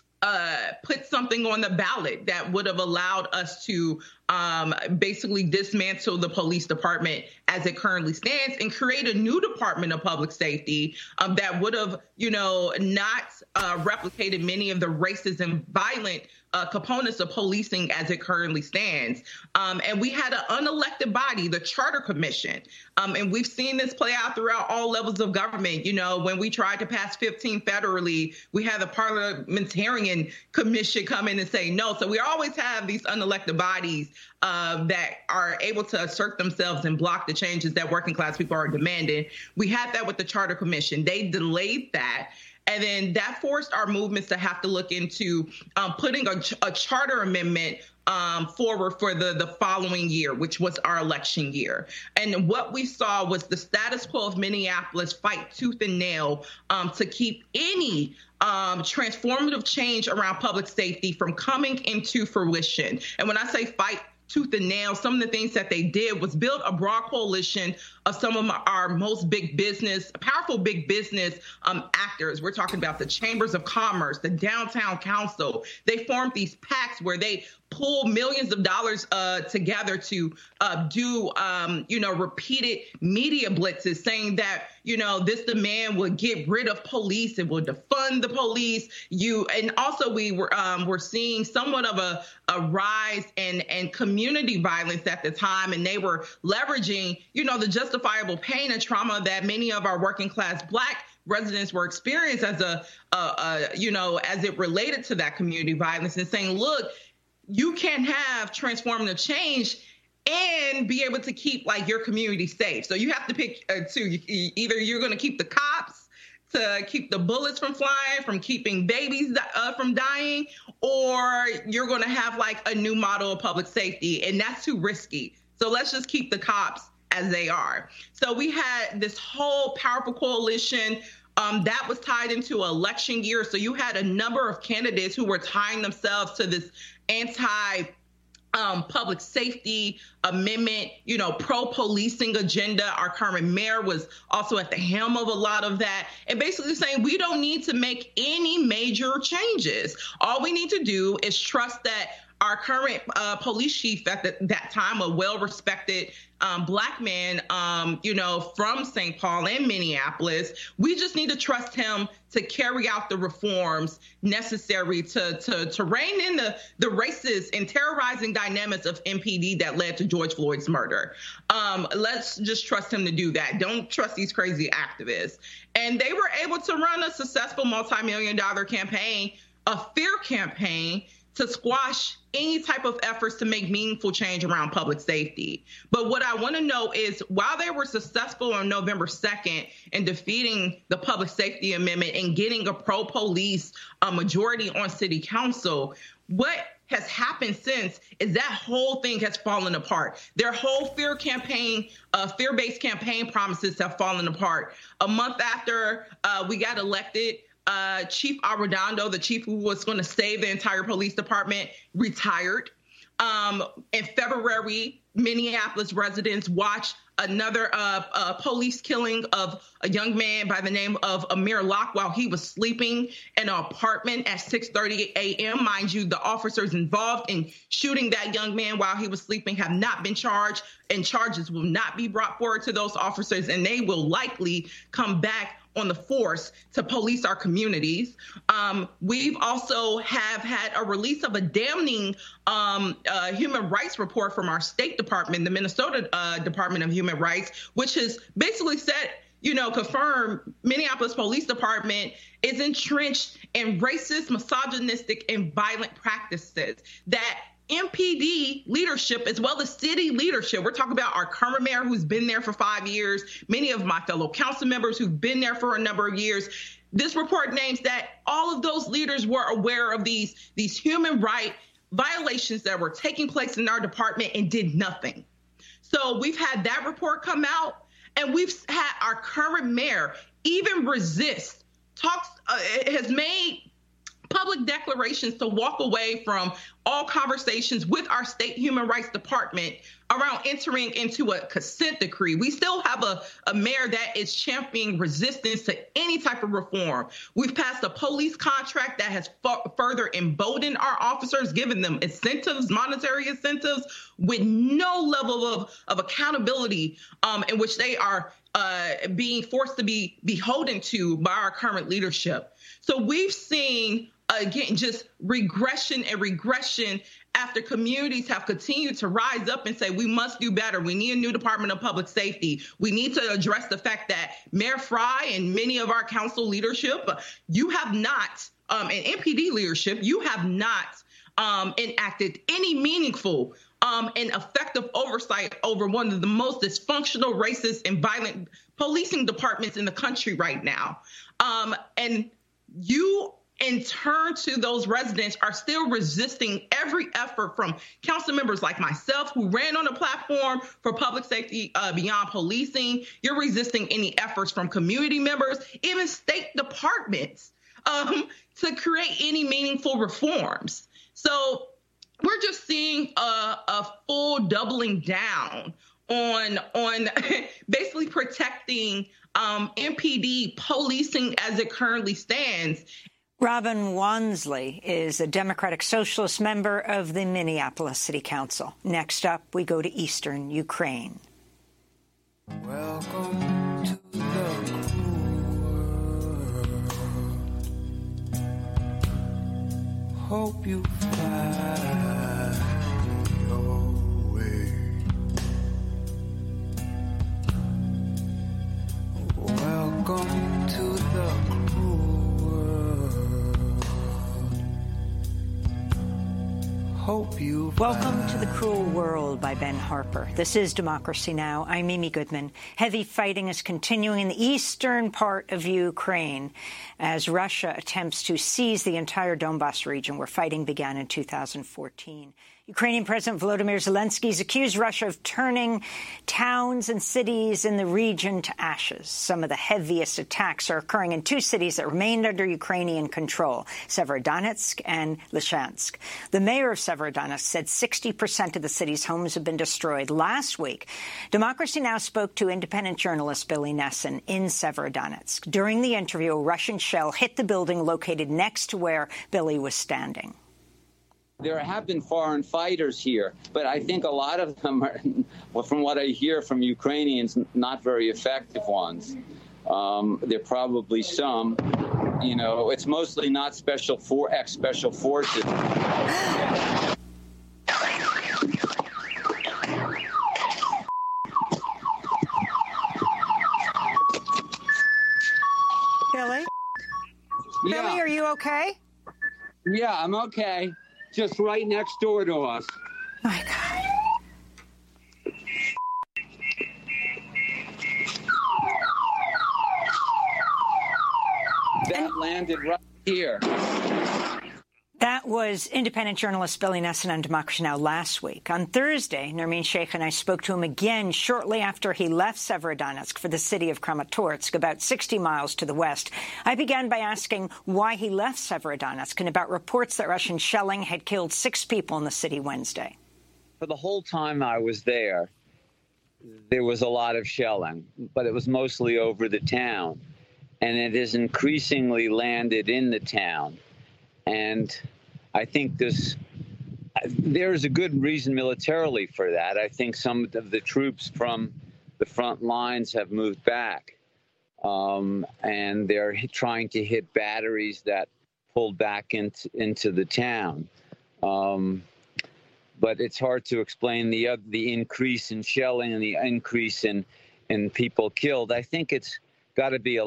uh, put something on the ballot that would have allowed us to um, basically dismantle the police department as it currently stands and create a new Department of Public Safety um, that would have, you know, not uh, replicated many of the racist and violent uh, components of policing as it currently stands. Um, and we had an unelected body, the Charter Commission. Um, and we've seen this play out throughout all levels of government. You know, when we tried to pass fifteen federally, we had the Parliamentarian Commission come in and say no. So we always have these unelected bodies Uh, that are able to assert themselves and block the changes that working class people are demanding. We had that with the Charter Commission. They delayed that. And then that forced our movements to have to look into um, putting a, ch- a charter amendment um, forward for the, the following year, which was our election year. And what we saw was the status quo of Minneapolis fight tooth and nail um, to keep any um, transformative change around public safety from coming into fruition. And when I say fight tooth and nail, some of the things that they did was build a broad coalition of some of our most big business, powerful big business um, actors. We're talking about the Chambers of Commerce, the Downtown Council. They formed these PACs where they pull millions of dollars uh, together to uh, do, um, you know, repeated media blitzes saying that, you know, this demand would get rid of police, it would defund the police. You and also we were um, were seeing somewhat of a, a rise in, in community violence at the time, and they were leveraging, you know, the justifiable pain and trauma that many of our working class Black residents were experiencing as a, a, a, you know, as it related to that community violence, and saying, look, you can't have transformative change and be able to keep like your community safe. So you have to pick uh, two. Either you're going to keep the cops to keep the bullets from flying, from keeping babies uh, from dying, or you're going to have like a new model of public safety, and that's too risky. So let's just keep the cops as they are. So we had this whole powerful coalition Um, that was tied into election year. So you had a number of candidates who were tying themselves to this anti um, public safety amendment, you know, pro-policing agenda. Our current mayor was also at the helm of a lot of that, and basically saying we don't need to make any major changes. All we need to do is trust that our current uh, police chief at the, that time, a well-respected um, Black man, um, you know, from Saint Paul and Minneapolis, we just need to trust him to carry out the reforms necessary to to, to rein in the, the racist and terrorizing dynamics of M P D that led to George Floyd's murder. Um, let's just trust him to do that. Don't trust these crazy activists. And they were able to run a successful multi-million dollar campaign, a fear campaign, to squash any type of efforts to make meaningful change around public safety. But what I want to know is, while they were successful on November second in defeating the public safety amendment and getting a pro-police uh, majority on city council, what has happened since is that whole thing has fallen apart. Their whole fear campaign, uh, fear-based campaign promises have fallen apart. A month after uh, we got elected, uh, Chief Arredondo, the chief who was going to save the entire police department, retired. Um, in February, Minneapolis residents watched another uh, uh, police killing of a young man by the name of Amir Locke while he was sleeping in an apartment at six thirty a.m. Mind you, the officers involved in shooting that young man while he was sleeping have not been charged, and charges will not be brought forward to those officers, and they will likely come back on the force to police our communities. Um, we've also have had a release of a damning um, uh, human rights report from our State Department, the Minnesota uh, Department of Human Rights, which has basically said, you know, confirm Minneapolis Police Department is entrenched in racist, misogynistic, and violent practices that M P D leadership, as well as city leadership. We're talking about our current mayor who's been there for five years, many of my fellow council members who've been there for a number of years. This report names that all of those leaders were aware of these, these human right violations that were taking place in our department and did nothing. So we've had that report come out, and we've had our current mayor even resist, talks, uh, has made public declarations to walk away from all conversations with our state human rights department around entering into a consent decree. We still have a, a mayor that is championing resistance to any type of reform. We've passed a police contract that has f- further emboldened our officers, given them incentives, monetary incentives, with no level of, of accountability um, in which they are uh, being forced to be beholden to by our current leadership. So we've seen again, just regression and regression after communities have continued to rise up and say, we must do better. We need a new Department of Public Safety. We need to address the fact that Mayor Frey and many of our council leadership, you have not, um, and M P D leadership, you have not um, enacted any meaningful um, and effective oversight over one of the most dysfunctional, racist, and violent policing departments in the country right now. Um, and you in turn to those residents are still resisting every effort from council members like myself who ran on a platform for public safety uh, beyond policing. You're resisting any efforts from community members, even state departments, um, to create any meaningful reforms. So we're just seeing a, a full doubling down on, on basically protecting um, M P D policing as it currently stands. Robin Wansley is a Democratic Socialist member of the Minneapolis City Council. Next up, we go to eastern Ukraine. Welcome to the cruel world. Hope you find your way. Welcome to the Hope you Welcome to the Cruel World by Ben Harper. This is Democracy Now! I'm Mimi Goodman. Heavy fighting is continuing in the eastern part of Ukraine as Russia attempts to seize the entire Donbas region where fighting began in two thousand fourteen. Ukrainian President Volodymyr Zelensky has accused Russia of turning towns and cities in the region to ashes. Some of the heaviest attacks are occurring in two cities that remained under Ukrainian control, Severodonetsk and Lysychansk. The mayor of Severodonetsk said sixty percent of the city's homes have been destroyed. Last week, Democracy Now! Spoke to independent journalist Billy Nesson in Severodonetsk. During the interview, a Russian shell hit the building located next to where Billy was standing. There have been foreign fighters here, but I think a lot of them are, well, from what I hear from Ukrainians, not very effective ones. Um, there are probably some, you know, it's mostly not special for ex-special forces. Billy? Yeah. Billy, are you okay? Yeah, I'm okay. Just right next door to us. My God. That landed right here. That was independent journalist Billy Nesson on Democracy Now! Last week. On Thursday, Nermeen Sheikh and I spoke to him again shortly after he left Severodonetsk for the city of Kramatorsk, about sixty miles to the west. I began by asking why he left Severodonetsk and about reports that Russian shelling had killed six people in the city Wednesday. For the whole time I was there, there was a lot of shelling, but it was mostly over the town. And it has increasingly landed in the town. And I think this, there's a good reason militarily for that. I think some of the troops from the front lines have moved back. Um, and they're trying to hit batteries that pulled back into, into the town. Um, but it's hard to explain the uh, the increase in shelling and the increase in, in people killed. I think it's got to be a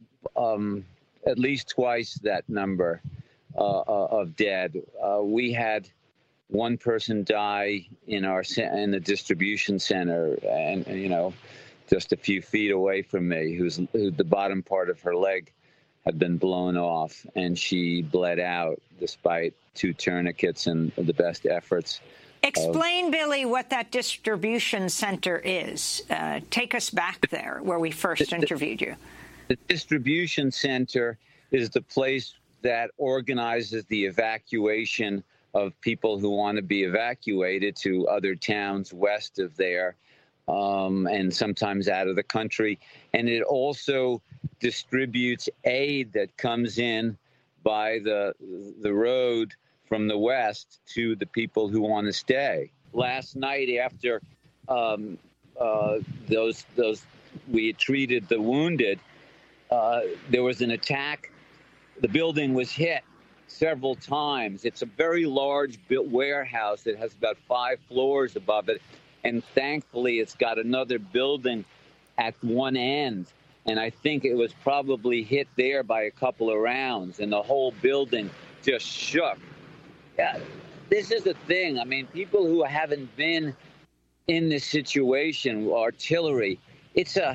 Um, at least twice that number uh, of dead. Uh, we had one person die in our in the distribution center, and you know, just a few feet away from me, who's who the bottom part of her leg had been blown off, and she bled out despite two tourniquets and the best efforts. Explain, of, Billy, what that distribution center is. Uh, take us back there where we first interviewed you. The distribution center is the place that organizes the evacuation of people who want to be evacuated to other towns west of there, um, and sometimes out of the country. And it also distributes aid that comes in by the the road from the west to the people who want to stay. Last night, after um, uh, those those we had treated the wounded, Uh, there was an attack. The building was hit several times. It's a very large warehouse that has about five floors above it. And thankfully, it's got another building at one end. And I think it was probably hit there by a couple of rounds. And the whole building just shook. Yeah, this is the thing. I mean, people who haven't been in this situation, artillery, it's a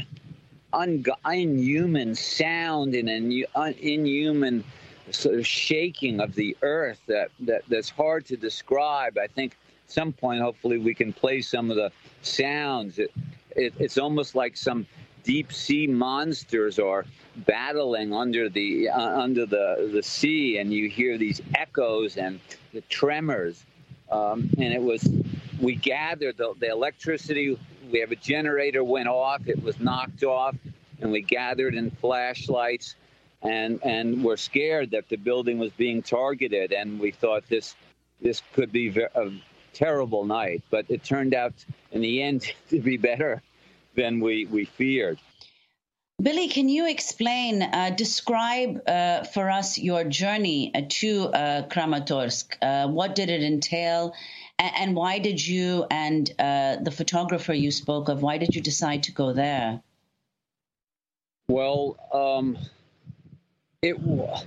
Un- inhuman sound and an un- inhuman sort of shaking of the earth that, that that's hard to describe. I think at some point, hopefully, we can play some of the sounds. It, it, it's almost like some deep sea monsters are battling under the uh, under the, the sea, and you hear these echoes and the tremors. Um, and it was, we gathered the, the electricity. We have a generator went off. It was knocked off, and we gathered in flashlights, and and we're scared that the building was being targeted. And we thought this this could be a terrible night, but it turned out in the end to be better than we we feared. Billy, can you explain, uh, describe uh, for us your journey to uh, Kramatorsk? Uh, what did it entail? And why did you and uh, the photographer you spoke of, why did you decide to go there? Well, um, it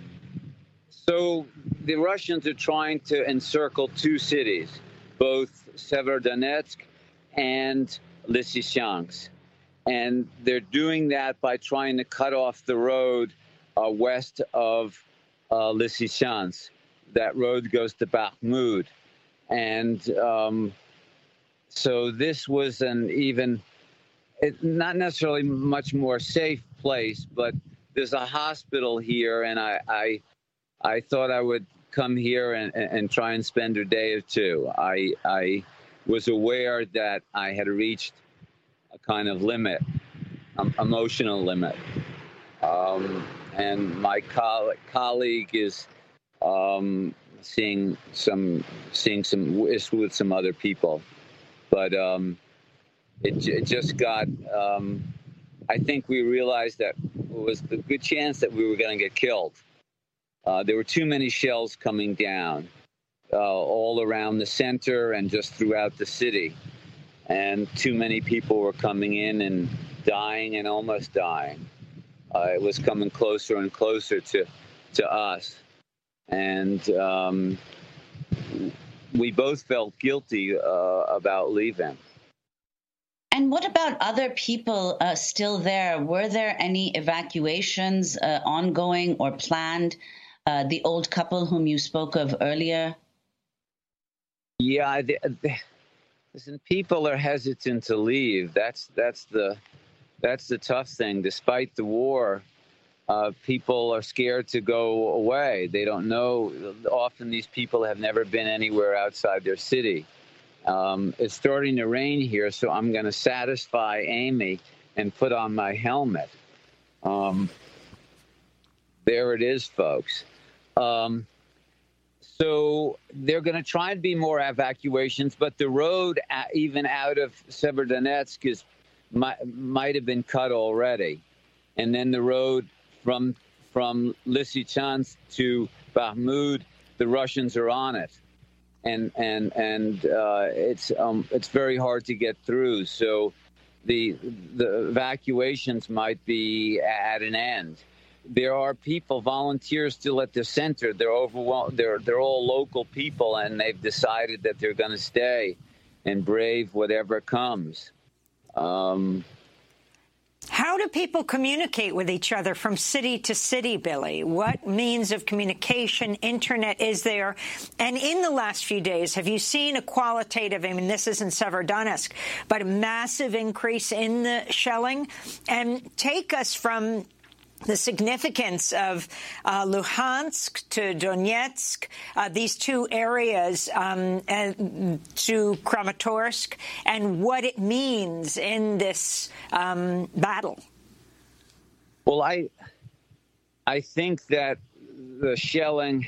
so the Russians are trying to encircle two cities, both Severodonetsk and Lysychansk. And they're doing that by trying to cut off the road uh, west of uh, Lysychansk. That road goes to Bakhmut. And um, so this was an even, it, not necessarily much more safe place, but there's a hospital here, and I I, I thought I would come here and, and try and spend a day or two. I, I was aware that I had reached a kind of limit, um, emotional limit. Um, and my coll- colleague is... Um, seeing some seeing some with some other people, but um it, it just got um I think we realized that it was a good chance that we were going to get killed. Uh there were too many shells coming down uh, all around the center and just throughout the city, and too many people were coming in and dying and almost dying. Uh, it was coming closer and closer to to us. And um, we both felt guilty uh, about leaving. And what about other people uh, still there? Were there any evacuations uh, ongoing or planned uh, the old couple whom you spoke of earlier? Yeah, the, the, listen, people are hesitant to leave. That's that's the that's the tough thing. Despite the war, uh, people are scared to go away. They don't know. Often these people have never been anywhere outside their city. Um, it's starting to rain here, so I'm going to satisfy Amy and put on my helmet. Um, there it is, folks. Um, so they're going to try and be more evacuations, but the road uh, even out of Severodonetsk is might, might have been cut already. And then the road from from Lysychansk to Bakhmut, the Russians are on it. And and and uh, it's um, it's very hard to get through. So the the evacuations might be at an end. There are people, volunteers, still at the center. They're overwhelmed. They're they're all local people, and they've decided that they're going to stay and brave whatever comes. Um, How do people communicate with each other from city to city, Billy? What means of communication, internet is there? And in the last few days, have you seen a qualitative, I mean, this isn't Severodonetsk, but a massive increase in the shelling? And take us from the significance of uh, Luhansk to Donetsk, uh, these two areas, um, and to Kramatorsk, and what it means in this um, battle. Well, I, I think that the shelling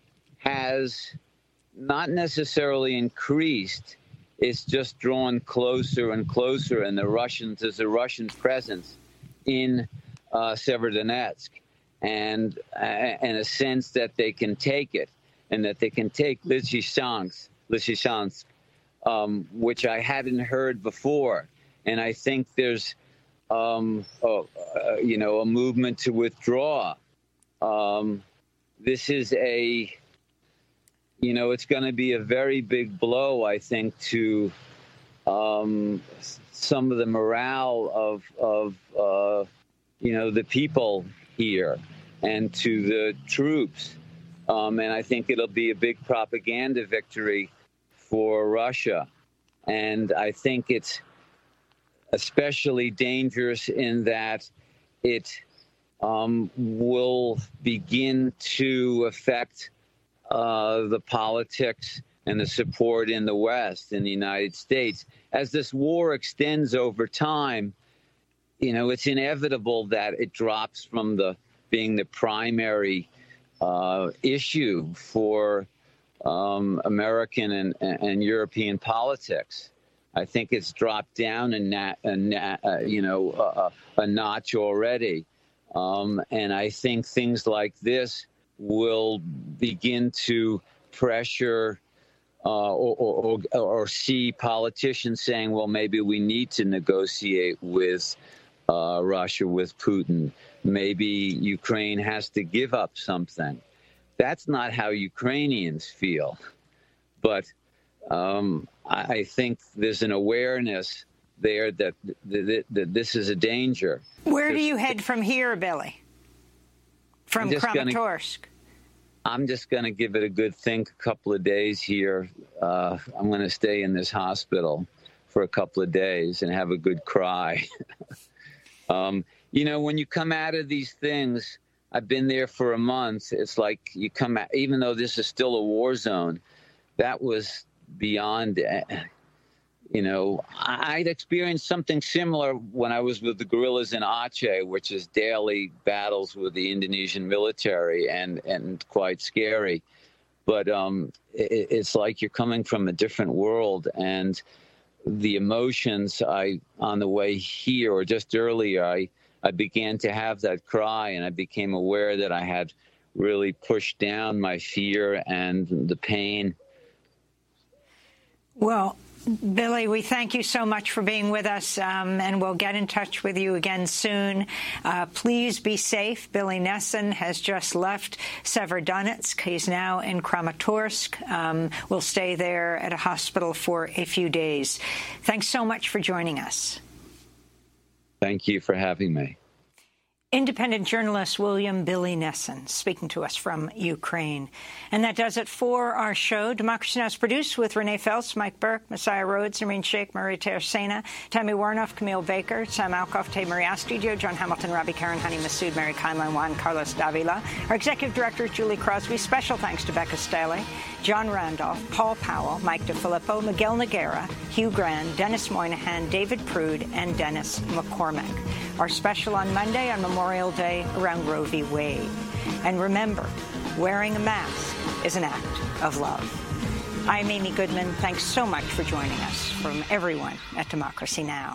has not necessarily increased. It's just drawn closer and closer, and the Russians, there's a Russian presence in Uh, Severodonetsk, and uh, in a sense that they can take it, and that they can take Lysychansk, Lysychansk, um, which I hadn't heard before. And I think there's, um, a, uh, you know, a movement to withdraw. Um, this is a, you know, it's going to be a very big blow, I think, to um, some of the morale of of. Uh, you know, the people here and to the troops. Um, and I think it'll be a big propaganda victory for Russia. And I think it's especially dangerous in that it um, will begin to affect uh, the politics and the support in the West, in the United States. As this war extends over time, you know, it's inevitable that it drops from the being the primary uh, issue for um, American and, and European politics. I think it's dropped down a, nat, a nat, uh, you know, a, a notch already. Um, and I think things like this will begin to pressure uh, or, or, or see politicians saying, well, maybe we need to negotiate with Uh, Russia, with Putin. Maybe Ukraine has to give up something. That's not how Ukrainians feel. But um, I, I think there's an awareness there that, that, that this is a danger. Where there's, do you head from here, Billy? From Kramatorsk? I'm just going to give it a good think, a couple of days here. Uh, I'm going to stay in this hospital for a couple of days and have a good cry. Um, you know, when you come out of these things, I've been there for a month. It's like you come out, even though this is still a war zone, that was beyond, you know, I'd experienced something similar when I was with the guerrillas in Aceh, which is daily battles with the Indonesian military and, and quite scary. But um, it, it's like you're coming from a different world. And the emotions I on the way here or just earlier, I, I began to have that cry, and I became aware that I had really pushed down my fear and the pain. Well, Billy, we thank you so much for being with us, um, and we'll get in touch with you again soon. Uh, please be safe. Billy Nesson has just left Severodonetsk. He's now in Kramatorsk. Um, we'll stay there at a hospital for a few days. Thanks so much for joining us. Thank you for having me. Independent journalist William Billy Nesson speaking to us from Ukraine. And that does it for our show. Democracy Now! Is produced with Renee Feltz, Mike Burke, Messiah Rhodes, Noreen Sheikh, Maria Tercena, Tammy Warnoff, Camille Baker, Sam Alcoff, Tay Maria Studio, John Hamilton, Robbie Karen, Honey Massoud, Mary Keinlein, Juan Carlos Davila. Our executive director is Julie Crosby. Special thanks to Becca Staley, John Randolph, Paul Powell, Mike DeFilippo, Miguel Noguera, Hugh Grand, Dennis Moynihan, David Prude, and Dennis McCormick. Our special on Monday on Memorial Day around Roe v. Wade. And remember, wearing a mask is an act of love. I'm Amy Goodman. Thanks so much for joining us from everyone at Democracy Now!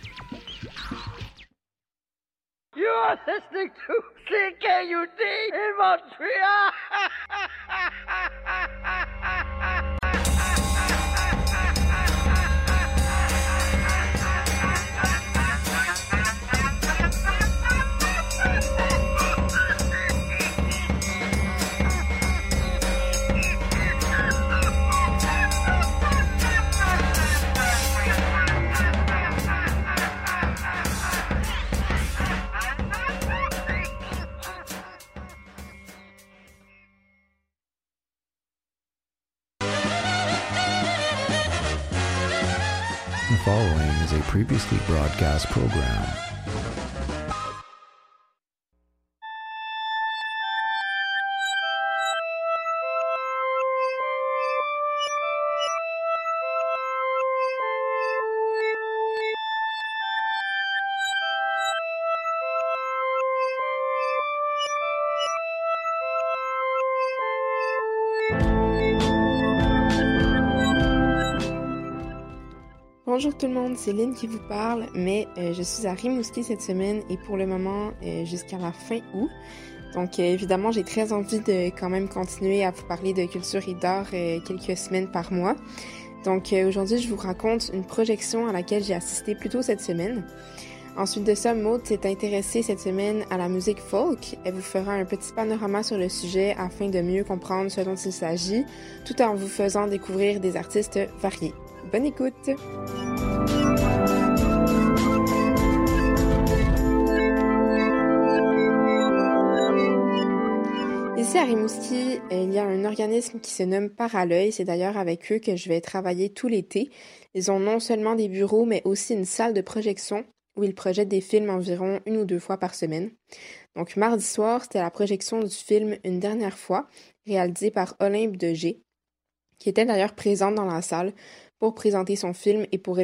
You are listening to C K U T in Montreal. The following is a previously broadcast program. Bonjour tout le monde, c'est Lynn qui vous parle, mais euh, je suis à Rimouski cette semaine et pour le moment euh, jusqu'à la fin août. Donc euh, évidemment, j'ai très envie de quand même continuer à vous parler de culture et d'art euh, quelques semaines par mois. Donc euh, aujourd'hui, je vous raconte une projection à laquelle j'ai assisté plus tôt cette semaine. Ensuite de ça, Maud s'est intéressée cette semaine à la musique folk. Elle vous fera un petit panorama sur le sujet afin de mieux comprendre ce dont il s'agit, tout en vous faisant découvrir des artistes variés. Bonne écoute! Ici à Rimouski, il y a un organisme qui se nomme Parallœil. C'est d'ailleurs avec eux que je vais travailler tout l'été. Ils ont non seulement des bureaux, mais aussi une salle de projection où ils projettent des films environ une ou deux fois par semaine. Donc mardi soir, c'était la projection du film Une dernière fois, réalisé par Olympe de G, qui était d'ailleurs présente dans la salle pour présenter son film et pour